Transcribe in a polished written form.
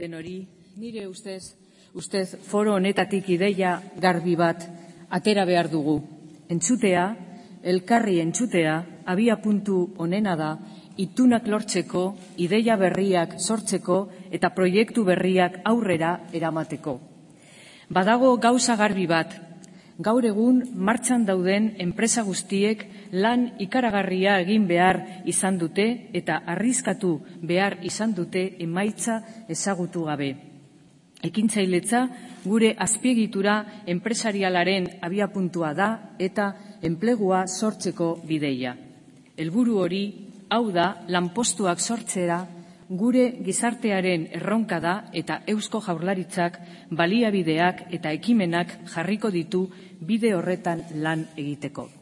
Hori, nire ustez foro honetatik ideia garbi bat atera behar dugu. Entzutea, elkarri entzutea, abia puntu onena da, itunak lortzeko, ideia berriak sortzeko eta proiektu berriak aurrera eramateko. Badago gauza garbi bat, gaur egun martxan dauden enpresa guztiek lan ikaragarria egin behar izan dute eta arriskatu behar izan dute emaitza ezagutu gabe. Ekintzailetza gure azpiegitura enpresarialaren abiapuntua da eta enplegua sortzeko bideia. Helburu hori, hau da, lanpostuak sortzera gure gizartearen erronka da eta Eusko Jaurlaritzak baliabideak eta ekimenak jarriko ditu bide horretan lan egiteko.